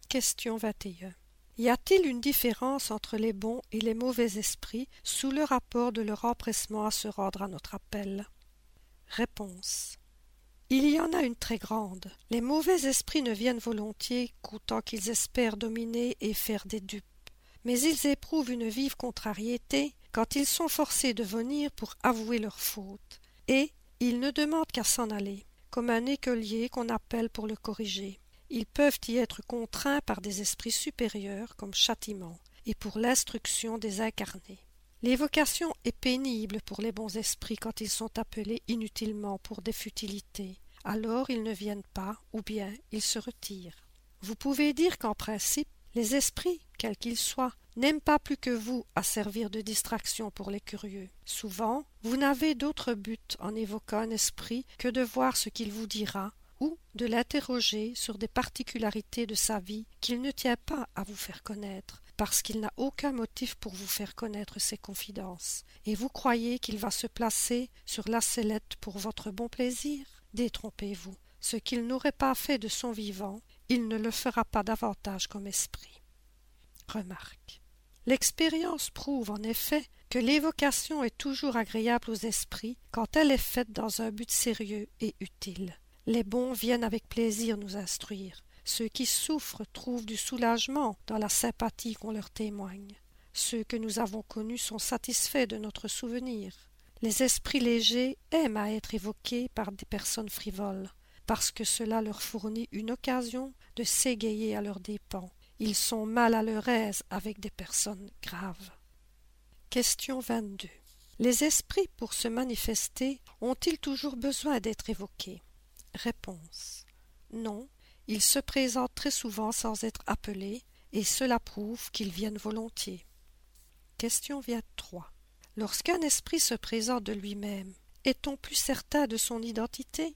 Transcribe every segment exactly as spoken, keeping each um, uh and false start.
Question vingt et un. Y a-t-il une différence entre les bons et les mauvais esprits sous le rapport de leur empressement à se rendre à notre appel? Réponse. Il y en a une très grande. Les mauvais esprits ne viennent volontiers qu'autant qu'ils espèrent dominer et faire des dupes. Mais ils éprouvent une vive contrariété quand ils sont forcés de venir pour avouer leurs fautes. Et ils ne demandent qu'à s'en aller, comme un écolier qu'on appelle pour le corriger. Ils peuvent y être contraints par des esprits supérieurs comme châtiment, et pour l'instruction des incarnés. L'évocation est pénible pour les bons esprits quand ils sont appelés inutilement pour des futilités. Alors ils ne viennent pas, ou bien ils se retirent. Vous pouvez dire qu'en principe, les esprits, quels qu'ils soient, n'aiment pas plus que vous à servir de distraction pour les curieux. Souvent, vous n'avez d'autre but en évoquant un esprit que de voir ce qu'il vous dira, ou de l'interroger sur des particularités de sa vie qu'il ne tient pas à vous faire connaître, parce qu'il n'a aucun motif pour vous faire connaître ses confidences, et vous croyez qu'il va se placer sur la sellette pour votre bon plaisir? Détrompez-vous. Ce qu'il n'aurait pas fait de son vivant, il ne le fera pas davantage comme esprit. Remarque. L'expérience prouve en effet que l'évocation est toujours agréable aux esprits quand elle est faite dans un but sérieux et utile. Les bons viennent avec plaisir nous instruire. Ceux qui souffrent trouvent du soulagement dans la sympathie qu'on leur témoigne. Ceux que nous avons connus sont satisfaits de notre souvenir. Les esprits légers aiment à être évoqués par des personnes frivoles, parce que cela leur fournit une occasion de s'égayer à leurs dépens. Ils sont mal à leur aise avec des personnes graves. Question vingt-deux. Les esprits, pour se manifester, ont-ils toujours besoin d'être évoqués? Réponse. Non, ils se présentent très souvent sans être appelés, et cela prouve qu'ils viennent volontiers. Question vingt-trois. Lorsqu'un esprit se présente de lui-même, est-on plus certain de son identité?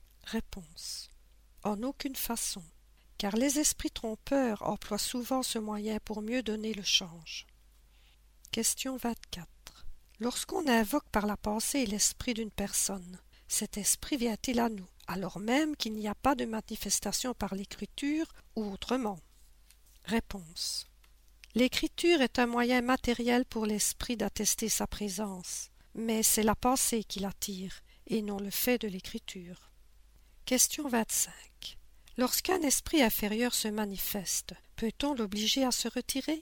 Réponse. En aucune façon, car les esprits trompeurs emploient souvent ce moyen pour mieux donner le change. Question vingt-quatre. Lorsqu'on invoque par la pensée l'esprit d'une personne, cet esprit vient-il à nous, alors même qu'il n'y a pas de manifestation par l'écriture ou autrement? Réponse. L'écriture est un moyen matériel pour l'esprit d'attester sa présence, mais c'est la pensée qui l'attire, et non le fait de l'écriture. Question vingt-cinq. Lorsqu'un esprit inférieur se manifeste, peut-on l'obliger à se retirer?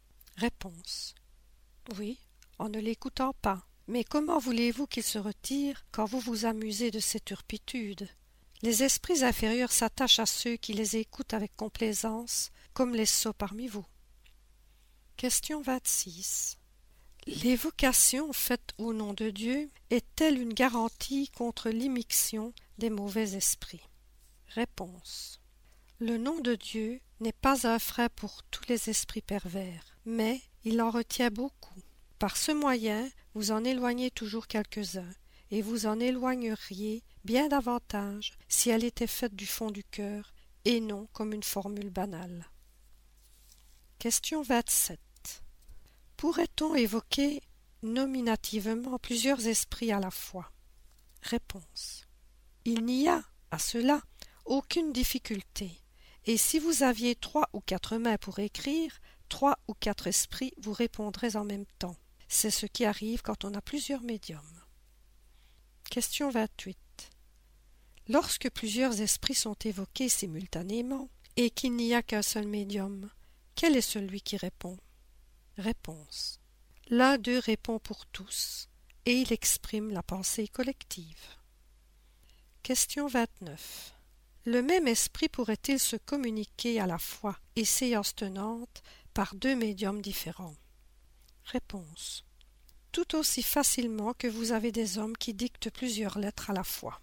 Réponse. Oui, en ne l'écoutant pas. Mais comment voulez-vous qu'il se retire quand vous vous amusez de cette turpitude? Les esprits inférieurs s'attachent à ceux qui les écoutent avec complaisance, comme les sots parmi vous. Question vingt-six. L'évocation faite au nom de Dieu est-elle une garantie contre l'immixtion des mauvais esprits? Réponse. Le nom de Dieu n'est pas un frein pour tous les esprits pervers, mais il en retient beaucoup. Par ce moyen, vous en éloignez toujours quelques-uns, et vous en éloigneriez bien davantage si elle était faite du fond du cœur, et non comme une formule banale. Question vingt-sept. Pourrait-on évoquer nominativement plusieurs esprits à la fois? Réponse. Il n'y a, à cela, aucune difficulté, et si vous aviez trois ou quatre mains pour écrire, trois ou quatre esprits vous répondraient en même temps. C'est ce qui arrive quand on a plusieurs médiums. Question vingt-huit. Lorsque plusieurs esprits sont évoqués simultanément, et qu'il n'y a qu'un seul médium, quel est celui qui répond? Réponse. L'un d'eux répond pour tous, et il exprime la pensée collective. Question vingt-neuf. Le même esprit pourrait-il se communiquer à la fois et séance tenante par deux médiums différents? Réponse. Tout aussi facilement que vous avez des hommes qui dictent plusieurs lettres à la fois.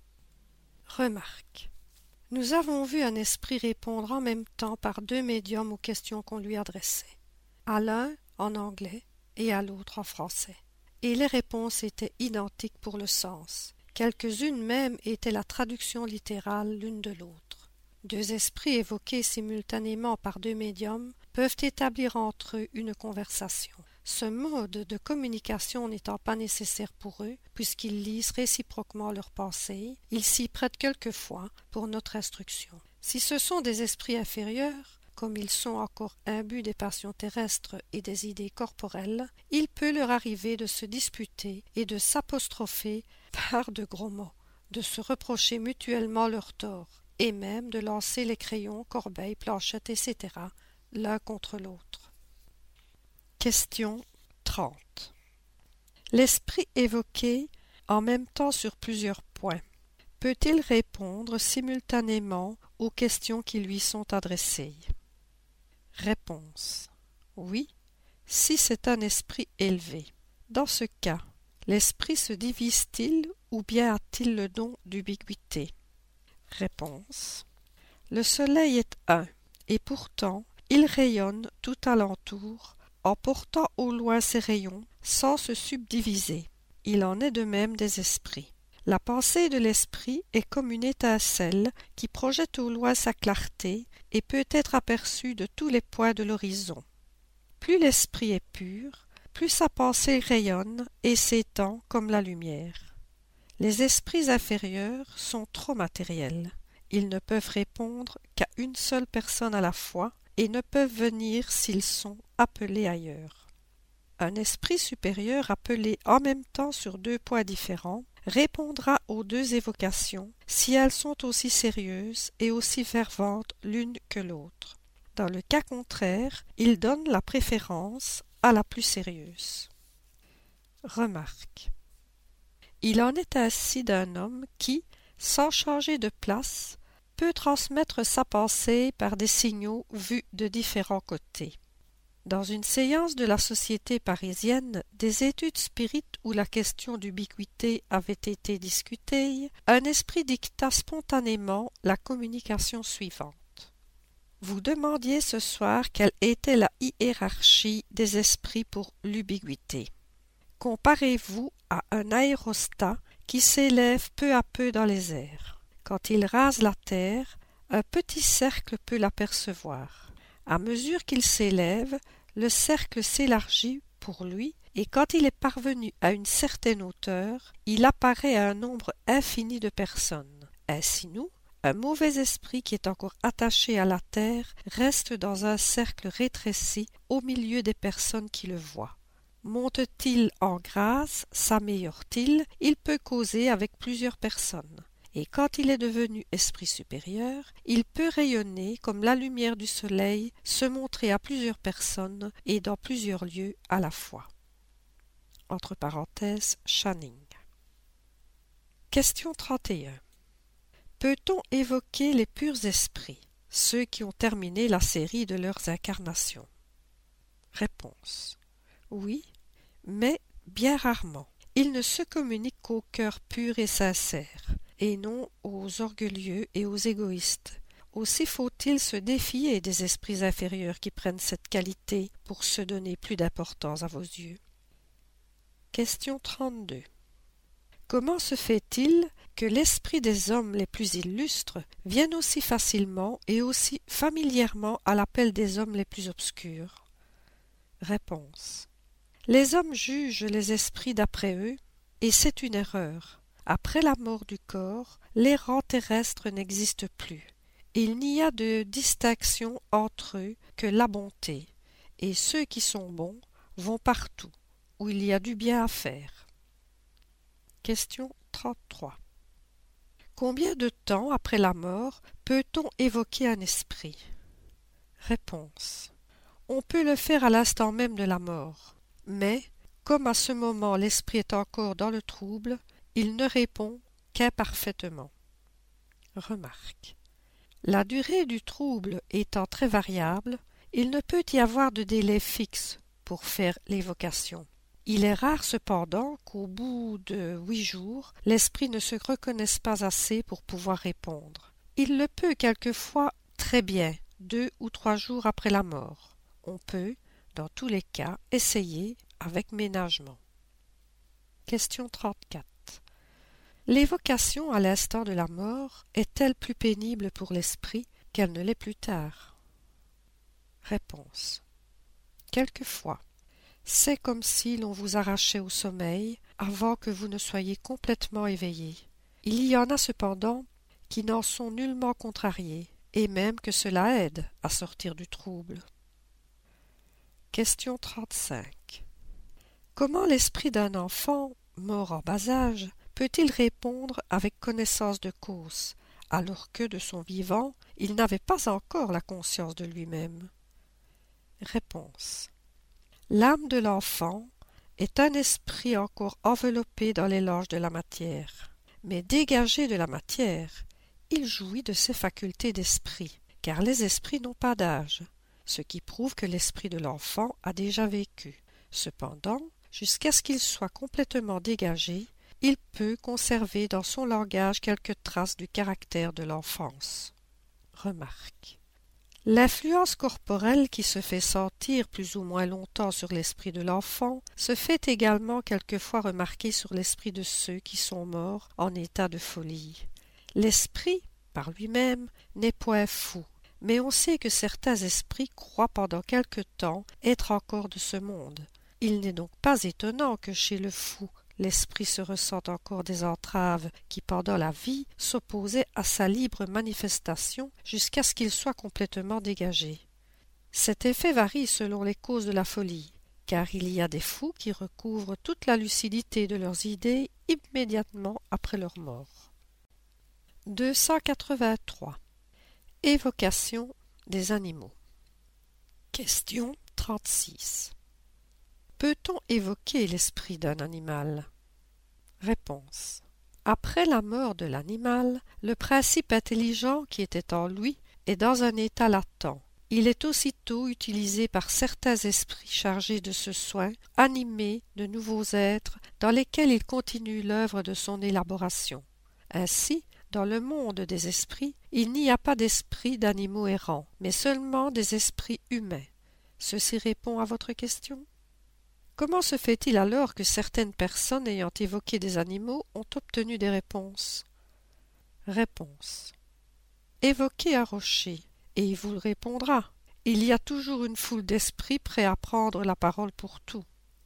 Remarque. Nous avons vu un esprit répondre en même temps par deux médiums aux questions qu'on lui adressait. À l'un en anglais et à l'autre en français. Et les réponses étaient identiques pour le sens. Quelques-unes même étaient la traduction littérale l'une de l'autre. Deux esprits évoqués simultanément par deux médiums peuvent établir entre eux une conversation. Ce mode de communication n'étant pas nécessaire pour eux, puisqu'ils lisent réciproquement leurs pensées, ils s'y prêtent quelquefois pour notre instruction. Si ce sont des esprits inférieurs, comme ils sont encore imbus des passions terrestres et des idées corporelles, il peut leur arriver de se disputer et de s'apostropher par de gros mots, de se reprocher mutuellement leurs torts, et même de lancer les crayons, corbeilles, planchettes, et cetera, l'un contre l'autre. Question trente. L'esprit évoqué en même temps sur plusieurs points peut-il répondre simultanément aux questions qui lui sont adressées? Réponse. Oui, si c'est un esprit élevé. Dans ce cas, l'esprit se divise-t-il ou bien a-t-il le don d'ubiquité? Réponse. Le soleil est un, et pourtant il rayonne tout alentour, en portant au loin ses rayons sans se subdiviser. Il en est de même des esprits. La pensée de l'esprit est comme une étincelle qui projette au loin sa clarté et peut être aperçue de tous les points de l'horizon. Plus l'esprit est pur, plus sa pensée rayonne et s'étend comme la lumière. Les esprits inférieurs sont trop matériels. Ils ne peuvent répondre qu'à une seule personne à la fois et ne peuvent venir s'ils sont appelés ailleurs. Un esprit supérieur appelé en même temps sur deux points différents répondra aux deux évocations si elles sont aussi sérieuses et aussi ferventes l'une que l'autre. Dans le cas contraire, il donne la préférence à la plus sérieuse. Remarque. Il en est ainsi d'un homme qui, sans changer de place, peut transmettre sa pensée par des signaux vus de différents côtés. Dans une séance de la Société parisienne, des études spirites où la question d'ubiquité avait été discutée, un esprit dicta spontanément la communication suivante. Vous demandiez ce soir quelle était la hiérarchie des esprits pour l'ubiquité. Comparez-vous à un aérostat qui s'élève peu à peu dans les airs. Quand il rase la terre, un petit cercle peut l'apercevoir. À mesure qu'il s'élève, le cercle s'élargit pour lui, et quand il est parvenu à une certaine hauteur, il apparaît à un nombre infini de personnes. Ainsi nous, un mauvais esprit qui est encore attaché à la terre reste dans un cercle rétréci au milieu des personnes qui le voient. Monte-t-il en grâce, s'améliore-t-il, il peut causer avec plusieurs personnes. Et quand il est devenu esprit supérieur, il peut rayonner comme la lumière du soleil, se montrer à plusieurs personnes et dans plusieurs lieux à la fois. Entre parenthèses, Channing. Question trente et un. Peut-on évoquer les purs esprits, ceux qui ont terminé la série de leurs incarnations? Réponse. Oui, mais bien rarement. Ils ne se communiquent qu'au cœur pur et sincère, et non aux orgueilleux et aux égoïstes. Aussi faut-il se défier des esprits inférieurs qui prennent cette qualité pour se donner plus d'importance à vos yeux. Question trente-deux. Comment se fait-il que l'esprit des hommes les plus illustres vienne aussi facilement et aussi familièrement à l'appel des hommes les plus obscurs? Réponse. Les hommes jugent les esprits d'après eux, et c'est une erreur. Après la mort du corps, les rangs terrestres n'existent plus. Il n'y a de distinction entre eux que la bonté, et ceux qui sont bons vont partout où il y a du bien à faire. Question trente-trois. Combien de temps après la mort peut-on évoquer un esprit? Réponse. On peut le faire à l'instant même de la mort, mais, comme à ce moment l'esprit est encore dans le trouble, il ne répond qu'imparfaitement. Remarque. La durée du trouble étant très variable, il ne peut y avoir de délai fixe pour faire l'évocation. Il est rare cependant qu'au bout de huit jours, l'esprit ne se reconnaisse pas assez pour pouvoir répondre. Il le peut quelquefois très bien, deux ou trois jours après la mort. On peut, dans tous les cas, essayer avec ménagement. Question trente-quatre. L'évocation à l'instant de la mort est-elle plus pénible pour l'esprit qu'elle ne l'est plus tard? Réponse. Quelquefois. C'est comme si l'on vous arrachait au sommeil avant que vous ne soyez complètement éveillé. Il y en a cependant qui n'en sont nullement contrariés et même que cela aide à sortir du trouble. Question trente-cinq. Comment l'esprit d'un enfant, mort en bas âge, peut-il répondre avec connaissance de cause, alors que, de son vivant, il n'avait pas encore la conscience de lui-même? Réponse. L'âme de l'enfant est un esprit encore enveloppé dans les langes de la matière, mais dégagé de la matière, il jouit de ses facultés d'esprit, car les esprits n'ont pas d'âge, ce qui prouve que l'esprit de l'enfant a déjà vécu. Cependant, jusqu'à ce qu'il soit complètement dégagé, il peut conserver dans son langage quelques traces du caractère de l'enfance. Remarque. L'influence corporelle qui se fait sentir plus ou moins longtemps sur l'esprit de l'enfant se fait également quelquefois remarquer sur l'esprit de ceux qui sont morts en état de folie. L'esprit, par lui-même, n'est point fou, mais on sait que certains esprits croient pendant quelque temps être encore de ce monde. Il n'est donc pas étonnant que chez le fou, l'esprit se ressente encore des entraves qui, pendant la vie, s'opposaient à sa libre manifestation jusqu'à ce qu'il soit complètement dégagé. Cet effet varie selon les causes de la folie, car il y a des fous qui recouvrent toute la lucidité de leurs idées immédiatement après leur mort. deux cent quatre-vingt-trois. Évocation des animaux. Question trente-six. Peut-on évoquer l'esprit d'un animal? Réponse. Après la mort de l'animal, le principe intelligent qui était en lui est dans un état latent. Il est aussitôt utilisé par certains esprits chargés de ce soin, animés de nouveaux êtres dans lesquels il continue l'œuvre de son élaboration. Ainsi, dans le monde des esprits, il n'y a pas d'esprits d'animaux errants, mais seulement des esprits humains. Ceci répond à votre question? Comment se fait-il alors que certaines personnes ayant évoqué des animaux ont obtenu des réponses? Réponse. Évoquez un rocher, et il vous répondra. Il y a toujours une foule d'esprits prêts à prendre la parole pour tout.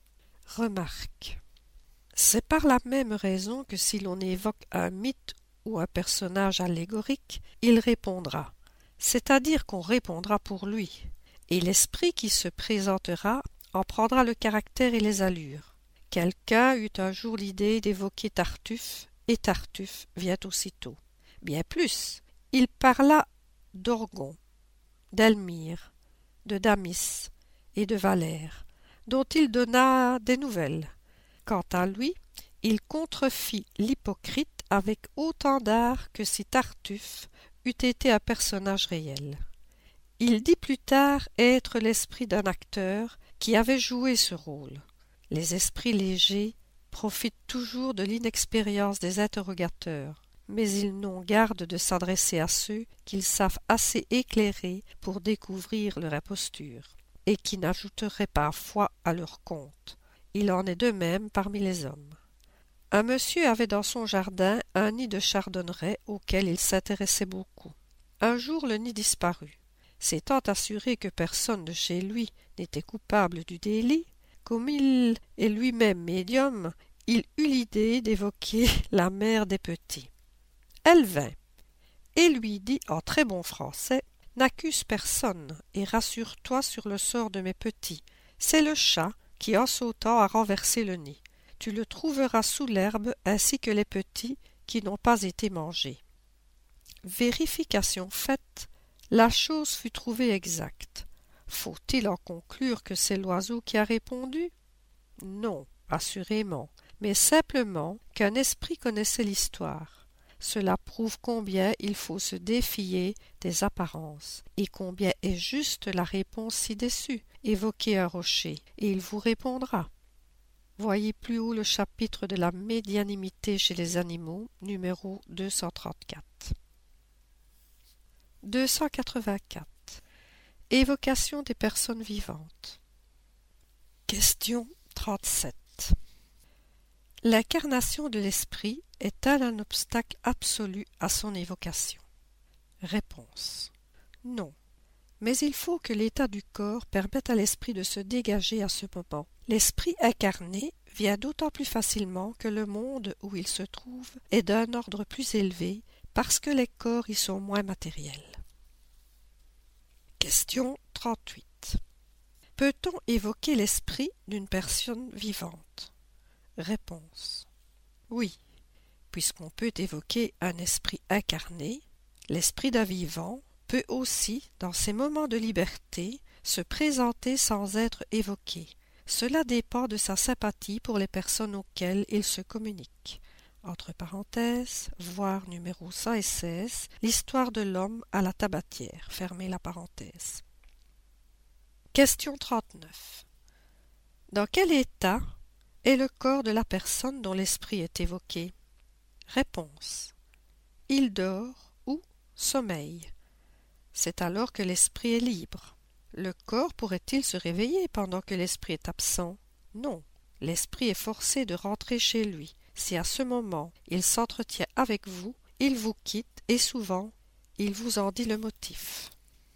Remarque. C'est par la même raison que si l'on évoque un mythe ou un personnage allégorique, il répondra, c'est-à-dire qu'on répondra pour lui, et l'esprit qui se présentera en prendra le caractère et les allures. Quelqu'un eut un jour l'idée d'évoquer Tartuffe, et Tartuffe vient aussitôt. Bien plus, il parla d'Orgon, d'Elmire, de Damis et de Valère, dont il donna des nouvelles. Quant à lui, il contrefit l'hypocrite avec autant d'art que si Tartuffe eût été un personnage réel. Il dit plus tard être l'esprit d'un acteur qui avait joué ce rôle. Les esprits légers profitent toujours de l'inexpérience des interrogateurs, mais ils n'ont garde de s'adresser à ceux qu'ils savent assez éclairés pour découvrir leur imposture, et qui n'ajouteraient pas foi à leur compte. Il en est de même parmi les hommes. Un monsieur avait dans son jardin un nid de chardonneret auquel il s'intéressait beaucoup. Un jour le nid disparut. S'étant assuré que personne de chez lui n'était coupable du délit, comme il est lui-même médium, il eut l'idée d'évoquer la mère des petits. Elle vint, et lui dit en très bon français, « N'accuse personne, et rassure-toi sur le sort de mes petits. C'est le chat qui, en sautant, a renversé le nid. Tu le trouveras sous l'herbe, ainsi que les petits qui n'ont pas été mangés. » Vérification faite, la chose fut trouvée exacte. Faut-il en conclure que c'est l'oiseau qui a répondu? Non, assurément, mais simplement qu'un esprit connaissait l'histoire. Cela prouve combien il faut se défier des apparences, et combien est juste la réponse ci-dessus. Évoquez un rocher, et il vous répondra. Voyez plus haut le chapitre de la médianimité chez les animaux, numéro deux cent trente-quatre. deux cent quatre-vingt-quatre. Évocation des personnes vivantes. Question trente-sept. L'incarnation de l'esprit est-elle un obstacle absolu à son évocation? Réponse. Non. Mais il faut que l'état du corps permette à l'esprit de se dégager à ce moment. L'esprit incarné vient d'autant plus facilement que le monde où il se trouve est d'un ordre plus élevé parce que les corps y sont moins matériels. Question trente-huit. Peut-on évoquer l'esprit d'une personne vivante? Réponse. Oui, puisqu'on peut évoquer un esprit incarné, l'esprit d'un vivant peut aussi, dans ses moments de liberté, se présenter sans être évoqué. Cela dépend de sa sympathie pour les personnes auxquelles il se communique. Entre parenthèses, voir numéro cent seize, l'histoire de l'homme à la tabatière. Fermez la parenthèse. Question trente-neuf. Dans quel état est le corps de la personne dont l'esprit est évoqué? Réponse. Il dort ou sommeille. C'est alors que l'esprit est libre. Le corps pourrait-il se réveiller pendant que l'esprit est absent? Non, l'esprit est forcé de rentrer chez lui. Si à ce moment il s'entretient avec vous, il vous quitte et souvent il vous en dit le motif.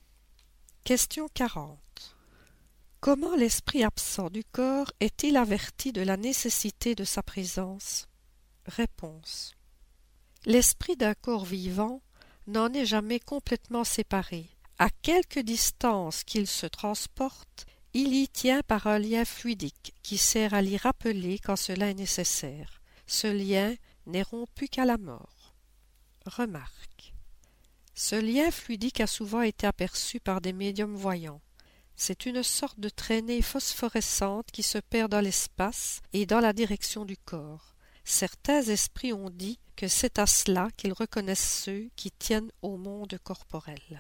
Question quarante. Comment l'esprit absent du corps est-il averti de la nécessité de sa présence? Réponse. L'esprit d'un corps vivant n'en est jamais complètement séparé. À quelque distance qu'il se transporte, il y tient par un lien fluidique qui sert à l'y rappeler quand cela est nécessaire. Ce lien n'est rompu qu'à la mort. Remarque. Ce lien fluidique a souvent été aperçu par des médiums voyants. C'est une sorte de traînée phosphorescente qui se perd dans l'espace et dans la direction du corps. Certains esprits ont dit que c'est à cela qu'ils reconnaissent ceux qui tiennent au monde corporel.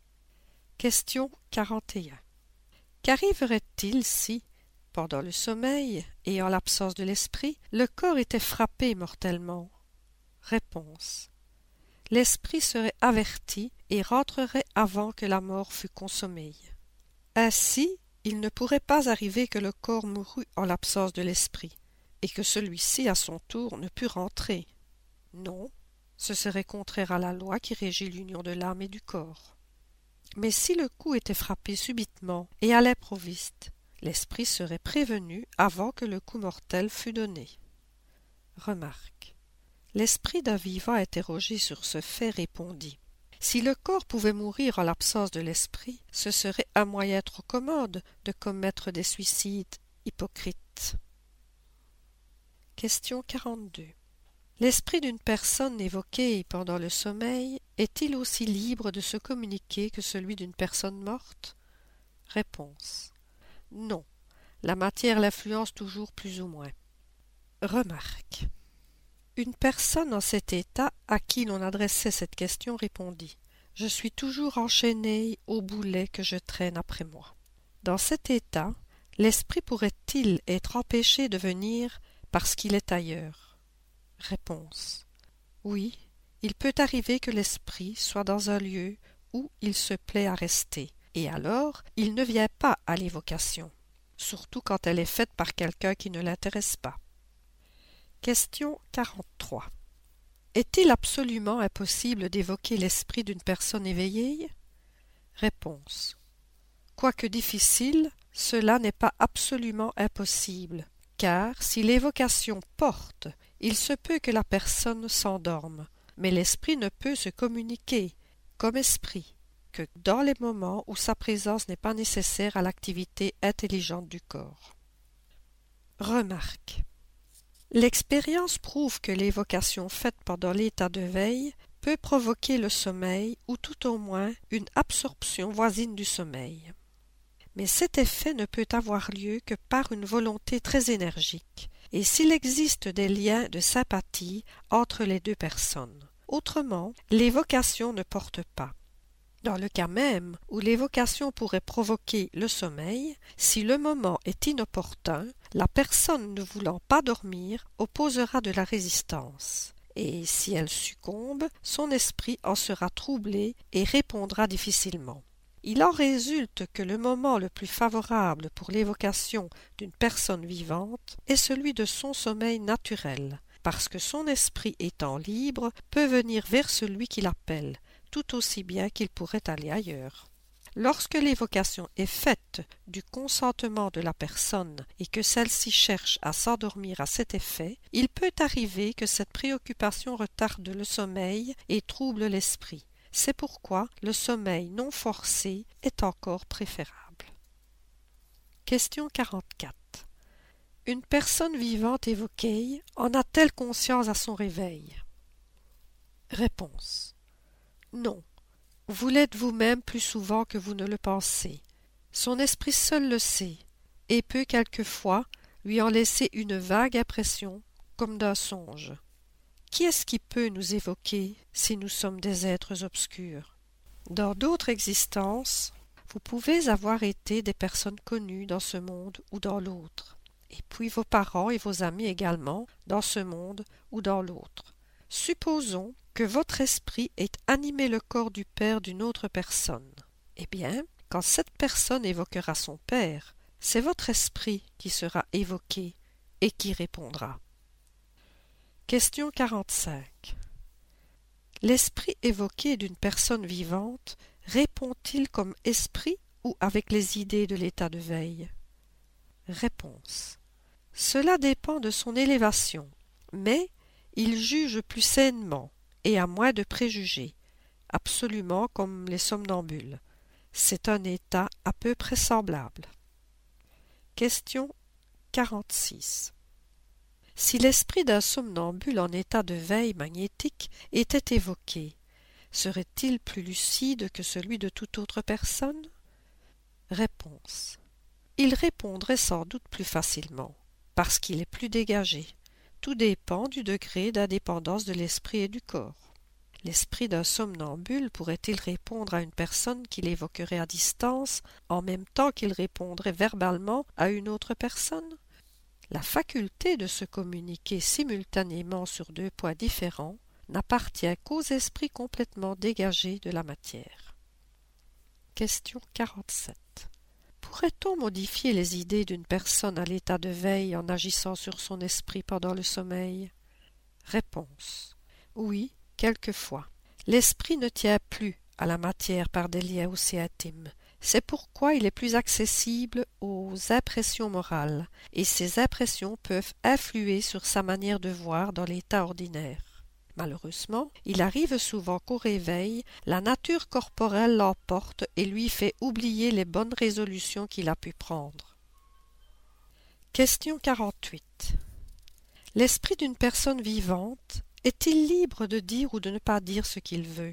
Question quarante et un. Qu'arriverait-il si, pendant le sommeil et en l'absence de l'esprit, le corps était frappé mortellement? Réponse. L'esprit serait averti et rentrerait avant que la mort fût consommée. Ainsi, il ne pourrait pas arriver que le corps mourût en l'absence de l'esprit, et que celui-ci, à son tour, ne pût rentrer. Non, ce serait contraire à la loi qui régit l'union de l'âme et du corps. Mais si le coup était frappé subitement et à l'improviste, l'esprit serait prévenu avant que le coup mortel fût donné. Remarque. L'esprit d'un vivant interrogé sur ce fait répondit. Si le corps pouvait mourir en l'absence de l'esprit, ce serait un moyen trop commode de commettre des suicides hypocrites. Question quarante-deux. L'esprit d'une personne évoquée pendant le sommeil est-il aussi libre de se communiquer que celui d'une personne morte? Réponse. Non, la matière l'influence toujours plus ou moins. Remarque. Une personne en cet état à qui l'on adressait cette question répondit « Je suis toujours enchaîné au boulet que je traîne après moi. » Dans cet état, l'esprit pourrait-il être empêché de venir parce qu'il est ailleurs? Réponse. Oui, il peut arriver que l'esprit soit dans un lieu où il se plaît à rester, et alors il ne vient pas à l'évocation, surtout quand elle est faite par quelqu'un qui ne l'intéresse pas. Question quarante-trois. Est-il absolument impossible d'évoquer l'esprit d'une personne éveillée? Réponse. Quoique difficile, cela n'est pas absolument impossible, car si l'évocation porte, il se peut que la personne s'endorme, mais l'esprit ne peut se communiquer, comme esprit, que dans les moments où sa présence n'est pas nécessaire à l'activité intelligente du corps. Remarque. L'expérience prouve que l'évocation faite pendant l'état de veille peut provoquer le sommeil ou tout au moins une absorption voisine du sommeil. Mais cet effet ne peut avoir lieu que par une volonté très énergique, et s'il existe des liens de sympathie entre les deux personnes. Autrement, l'évocation ne porte pas. Dans le cas même où l'évocation pourrait provoquer le sommeil, si le moment est inopportun, la personne ne voulant pas dormir opposera de la résistance, et si elle succombe, son esprit en sera troublé et répondra difficilement. Il en résulte que le moment le plus favorable pour l'évocation d'une personne vivante est celui de son sommeil naturel, parce que son esprit étant libre peut venir vers celui qui l'appelle, tout aussi bien qu'il pourrait aller ailleurs. Lorsque l'évocation est faite du consentement de la personne et que celle-ci cherche à s'endormir à cet effet, il peut arriver que cette préoccupation retarde le sommeil et trouble l'esprit, C'est pourquoi le sommeil non forcé est encore préférable. Question quarante-quatre. Une personne vivante évoquée en a-t-elle conscience à son réveil? Réponse. Non. Vous l'êtes vous-même plus souvent que vous ne le pensez. Son esprit seul le sait, et peut quelquefois lui en laisser une vague impression, comme d'un songe. Qui est-ce qui peut nous évoquer si nous sommes des êtres obscurs? Dans d'autres existences, vous pouvez avoir été des personnes connues dans ce monde ou dans l'autre, et puis vos parents et vos amis également dans ce monde ou dans l'autre. Supposons que votre esprit ait animé le corps du père d'une autre personne. Eh bien, quand cette personne évoquera son père, c'est votre esprit qui sera évoqué et qui répondra. Question quarante-cinq. L'esprit évoqué d'une personne vivante répond-il comme esprit ou avec les idées de l'état de veille? Réponse. Cela dépend de son élévation, mais il juge plus sainement et a moins de préjugés, absolument comme les somnambules. C'est un état à peu près semblable. Question quarante-six. Si l'esprit d'un somnambule en état de veille magnétique était évoqué, serait-il plus lucide que celui de toute autre personne? Réponse. Il répondrait sans doute plus facilement, parce qu'il est plus dégagé. Tout dépend du degré d'indépendance de l'esprit et du corps. L'esprit d'un somnambule pourrait-il répondre à une personne qu'il évoquerait à distance en même temps qu'il répondrait verbalement à une autre personne? La faculté de se communiquer simultanément sur deux points différents n'appartient qu'aux esprits complètement dégagés de la matière. Question quarante-sept. Pourrait-on modifier les idées d'une personne à l'état de veille en agissant sur son esprit pendant le sommeil? Réponse. Oui, quelquefois. L'esprit ne tient plus à la matière par des liens aussi intimes. C'est pourquoi il est plus accessible aux impressions morales, et ces impressions peuvent influer sur sa manière de voir dans l'état ordinaire. Malheureusement, il arrive souvent qu'au réveil, la nature corporelle l'emporte et lui fait oublier les bonnes résolutions qu'il a pu prendre. Question quarante-huit. L'esprit d'une personne vivante est-il libre de dire ou de ne pas dire ce qu'il veut?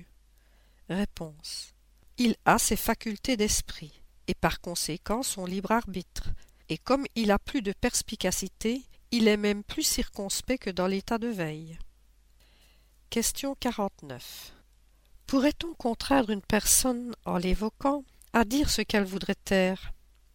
Réponse. Il a ses facultés d'esprit, et par conséquent son libre arbitre, et comme il a plus de perspicacité, il est même plus circonspect que dans l'état de veille. Question quarante-neuf. Pourrait-on contraindre une personne, en l'évoquant, à dire ce qu'elle voudrait taire?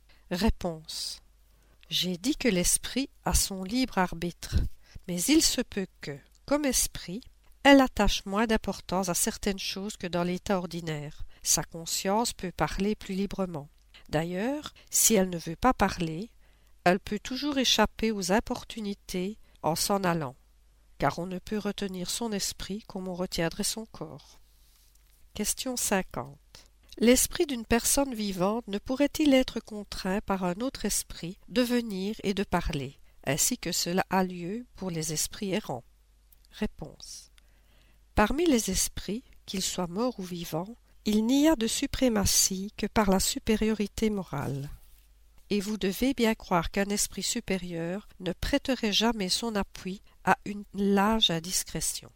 Réponse. J'ai dit que l'esprit a son libre arbitre, mais il se peut que, comme esprit, elle attache moins d'importance à certaines choses que dans l'état ordinaire. Sa conscience peut parler plus librement. D'ailleurs, si elle ne veut pas parler, elle peut toujours échapper aux importunités en s'en allant, car on ne peut retenir son esprit comme on retiendrait son corps. Question cinquante. L'esprit d'une personne vivante ne pourrait-il être contraint par un autre esprit de venir et de parler, ainsi que cela a lieu pour les esprits errants? Réponse. Parmi les esprits, qu'ils soient morts ou vivants, il n'y a de suprématie que par la supériorité morale. Et vous devez bien croire qu'un esprit supérieur ne prêterait jamais son appui à une lâche indiscrétion.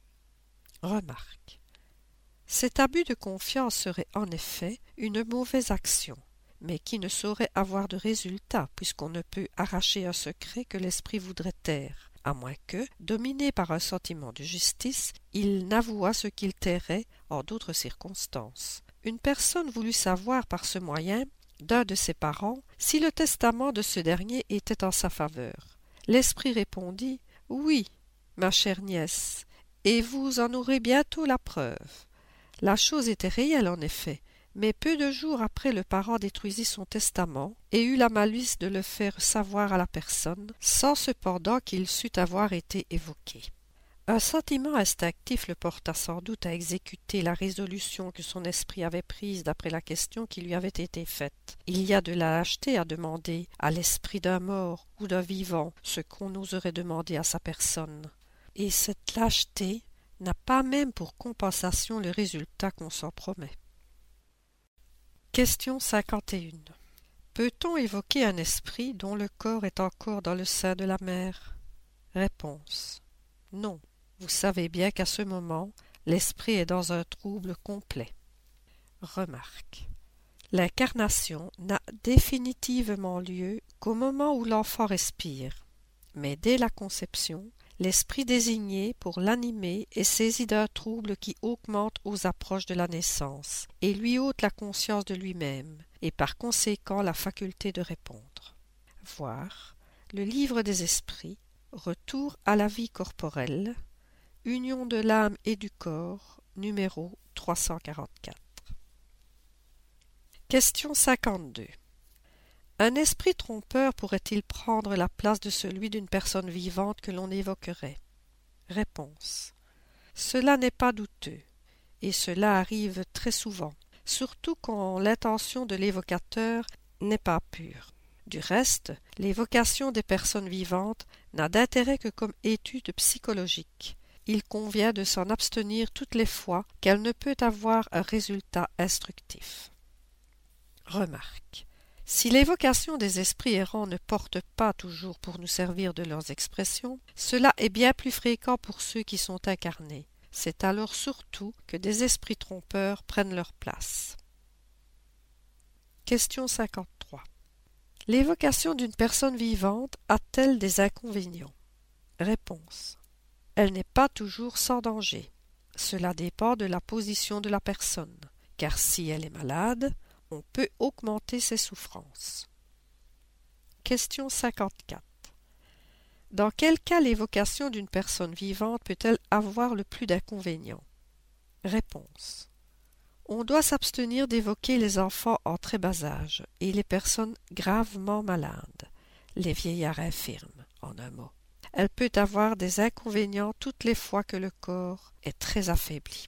Remarque. Cet abus de confiance serait en effet une mauvaise action, mais qui ne saurait avoir de résultat puisqu'on ne peut arracher un secret que l'esprit voudrait taire, à moins que, dominé par un sentiment de justice, il n'avouât ce qu'il tairait en d'autres circonstances. Une personne voulut savoir par ce moyen d'un de ses parents si le testament de ce dernier était en sa faveur. L'esprit répondit « Oui, ma chère nièce, et vous en aurez bientôt la preuve. » La chose était réelle en effet, mais peu de jours après le parent détruisit son testament et eut la malice de le faire savoir à la personne, sans cependant qu'il sût avoir été évoqué. Un sentiment instinctif le porta sans doute à exécuter la résolution que son esprit avait prise d'après la question qui lui avait été faite. Il y a de la lâcheté à demander à l'esprit d'un mort ou d'un vivant ce qu'on n'oserait demander à sa personne. Et cette lâcheté n'a pas même pour compensation le résultat qu'on s'en promet. Question cinquante et un. Peut-on évoquer un esprit dont le corps est encore dans le sein de la mère? Réponse. Non. Vous savez bien qu'à ce moment, l'esprit est dans un trouble complet. Remarque. L'incarnation n'a définitivement lieu qu'au moment où l'enfant respire, mais dès la conception, l'esprit désigné pour l'animer est saisi d'un trouble qui augmente aux approches de la naissance et lui ôte la conscience de lui-même et par conséquent la faculté de répondre. Voir le livre des esprits, Retour à la vie corporelle, Union de l'âme et du corps, numéro trois cent quarante-quatre. Question cinquante-deux. Un esprit trompeur pourrait-il prendre la place de celui d'une personne vivante que l'on évoquerait? Réponse. Cela n'est pas douteux, et cela arrive très souvent, surtout quand l'intention de l'évocateur n'est pas pure. Du reste, l'évocation des personnes vivantes n'a d'intérêt que comme étude psychologique. Il convient de s'en abstenir toutes les fois qu'elle ne peut avoir un résultat instructif. Remarque. Si l'évocation des esprits errants ne porte pas toujours pour nous servir de leurs expressions, cela est bien plus fréquent pour ceux qui sont incarnés. C'est alors surtout que des esprits trompeurs prennent leur place. Question cinquante-trois. L'évocation d'une personne vivante a-t-elle des inconvénients? Réponse. Elle n'est pas toujours sans danger. Cela dépend de la position de la personne, car si elle est malade, on peut augmenter ses souffrances. Question cinquante-quatre. Dans quel cas l'évocation d'une personne vivante peut-elle avoir le plus d'inconvénients? Réponse. On doit s'abstenir d'évoquer les enfants en très bas âge et les personnes gravement malades, les vieillards infirmes, en un mot. Elle peut avoir des inconvénients toutes les fois que le corps est très affaibli.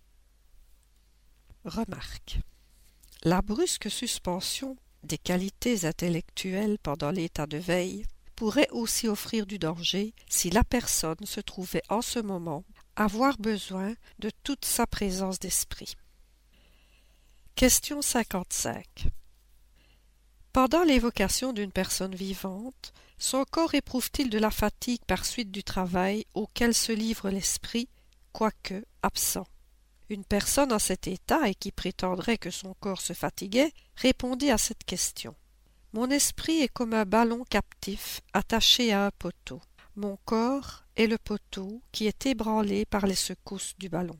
Remarque. La brusque suspension des qualités intellectuelles pendant l'état de veille pourrait aussi offrir du danger si la personne se trouvait en ce moment avoir besoin de toute sa présence d'esprit. Question cinquante-cinq. Pendant l'évocation d'une personne vivante, son corps éprouve-t-il de la fatigue par suite du travail auquel se livre l'esprit, quoique absent? Une personne en cet état et qui prétendrait que son corps se fatiguait répondit à cette question. Mon esprit est comme un ballon captif attaché à un poteau. Mon corps est le poteau qui est ébranlé par les secousses du ballon.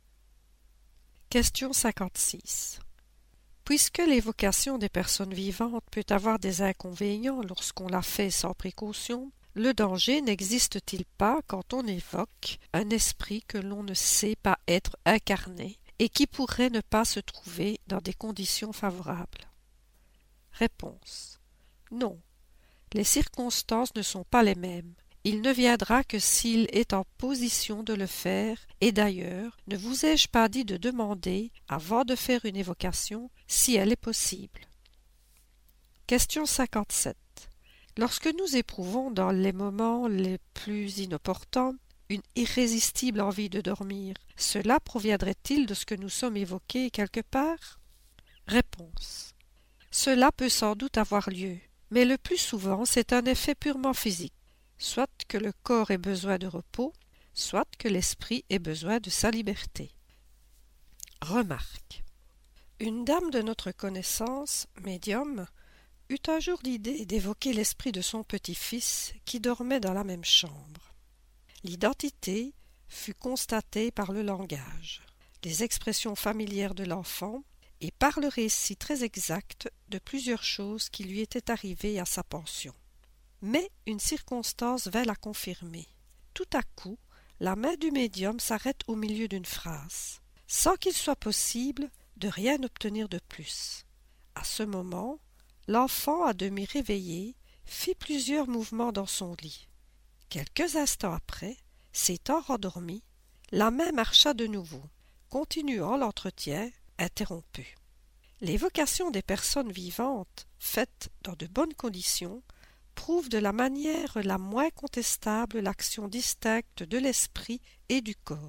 Question cinquante-six. Puisque l'évocation des personnes vivantes peut avoir des inconvénients lorsqu'on la fait sans précaution, le danger n'existe-t-il pas quand on évoque un esprit que l'on ne sait pas être incarné et qui pourrait ne pas se trouver dans des conditions favorables? Réponse. Non. Les circonstances ne sont pas les mêmes. Il ne viendra que s'il est en position de le faire, et d'ailleurs, ne vous ai-je pas dit de demander, avant de faire une évocation, si elle est possible? Question cinquante-sept. Lorsque nous éprouvons dans les moments les plus inopportuns une irrésistible envie de dormir, cela proviendrait-il de ce que nous sommes évoqués quelque part? Réponse. Cela peut sans doute avoir lieu, mais le plus souvent c'est un effet purement physique, soit que le corps ait besoin de repos, soit que l'esprit ait besoin de sa liberté. Remarque. Une dame de notre connaissance, médium, eut un jour l'idée d'évoquer l'esprit de son petit-fils qui dormait dans la même chambre. L'identité fut constatée par le langage, les expressions familières de l'enfant et par le récit très exact de plusieurs choses qui lui étaient arrivées à sa pension. Mais une circonstance vint la confirmer. Tout à coup, la main du médium s'arrête au milieu d'une phrase, sans qu'il soit possible de rien obtenir de plus. À ce moment, l'enfant, à demi réveillé, fit plusieurs mouvements dans son lit. Quelques instants après, s'étant rendormi, la main marcha de nouveau, continuant l'entretien interrompu. L'évocation des personnes vivantes, faite dans de bonnes conditions, prouve de la manière la moins contestable l'action distincte de l'esprit et du corps,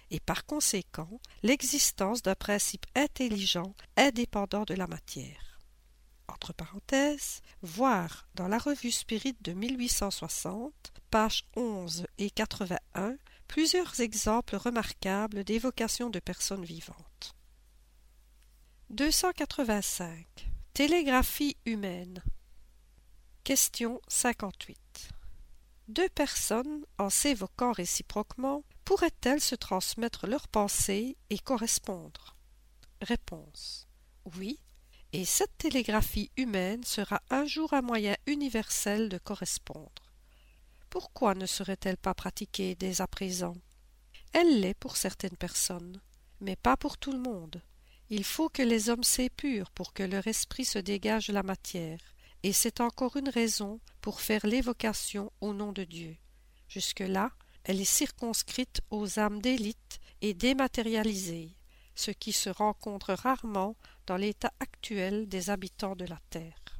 et par conséquent l'existence d'un principe intelligent indépendant de la matière. Entre parenthèses, voir dans la revue Spirit de mille huit cent soixante, pages onze et quatre-vingt-un, plusieurs exemples remarquables d'évocation de personnes vivantes. deux cent quatre-vingt-cinq. Télégraphie humaine. Question cinquante-huit. Deux personnes, en s'évoquant réciproquement, pourraient-elles se transmettre leurs pensées et correspondre? Réponse. Oui, et cette télégraphie humaine sera un jour un moyen universel de correspondre. Pourquoi ne serait-elle pas pratiquée dès à présent? Elle l'est pour certaines personnes, mais pas pour tout le monde. Il faut que les hommes s'épurent pour que leur esprit se dégage de la matière, et c'est encore une raison pour faire l'évocation au nom de Dieu. Jusque-là, elle est circonscrite aux âmes d'élite et dématérialisées, ce qui se rencontre rarement dans l'état actuel des habitants de la terre.